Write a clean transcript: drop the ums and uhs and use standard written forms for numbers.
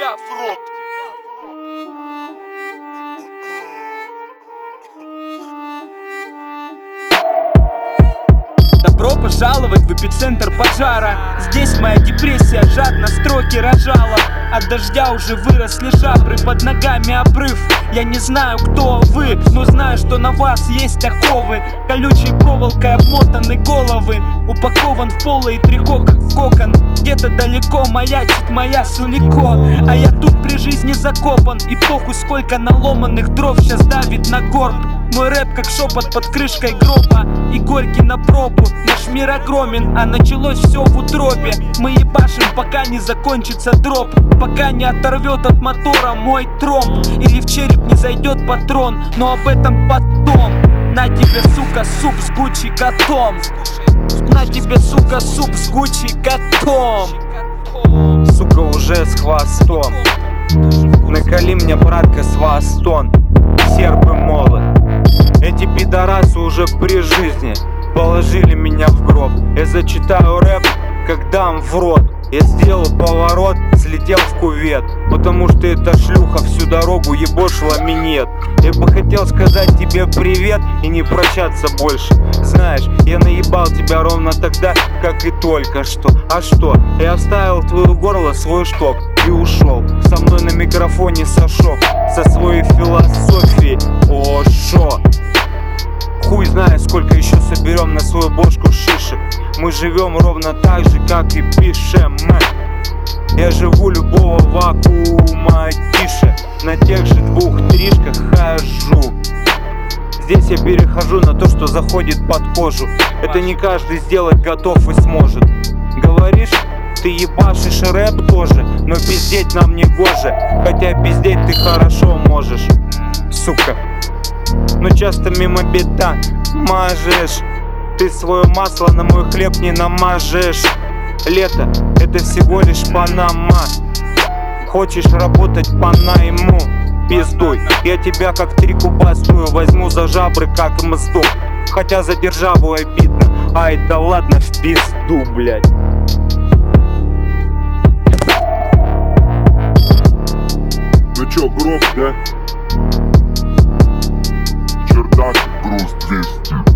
тебя в рот. Добро пожаловать в эпицентр пожара. Здесь моя депрессия жадно строки рожала. От дождя уже выросли жабры, под ногами обрыв. Я не знаю, кто вы, но знаю, что на вас есть оковы. Колючей проволокой обмотаны головы. Упакован в поло и трико, как в кокон. Где-то далеко маячит моя Сулико, а я тут при жизни закопан. И похуй, сколько наломанных дров сейчас давит на горб. Мой рэп как шепот под крышкой гроба, и горький на пробу. Наш мир огромен, а началось все в утробе. Мы ебашим, пока не закончится дроп, пока не оторвет от мотора мой тромб, или в череп не зайдет патрон, но об этом потом. На тебе, сука, суп с Гуччи котом. На тебе, сука, суп с Гуччи котом. Сука, уже с хвостом. Наколи мне, братка, с Востон. Серп и молот. Эти пидорасы уже при жизни положили меня в гроб. Я зачитаю рэп, как дам в рот. Я сделал поворот, слетел в кювет, потому что эта шлюха всю дорогу ебошила минет. Я бы хотел сказать тебе привет и не прощаться больше. Знаешь, я наебал тебя ровно тогда, как и только что. А что? Я вставил в твое горло свой шток и ушел. Со мной на микрофоне Сашок со своей философией. О, шо? Хуй знает, сколько еще соберем на свою бошку шишек. Мы живем ровно так же, как и пишем мы. Я живу любого вакуума тише. На тех же двух тришках хожу. Здесь я перехожу на то, что заходит под кожу. Это не каждый сделать готов и сможет. Говоришь, ты ебашишь рэп тоже, но пиздеть нам не гоже. Хотя пиздеть ты хорошо можешь, сука. Но часто мимо бита мажешь. Ты свое масло на мой хлеб не намажешь. Лето — это всего лишь Панама. Хочешь работать по найму? Пиздуй, я тебя как 3 куба стую. Возьму за жабры, как мздок. Хотя за державу обидно. Ай, да ладно, в пизду, блядь. Ну чё, гроб, да? Чердак, груз 200.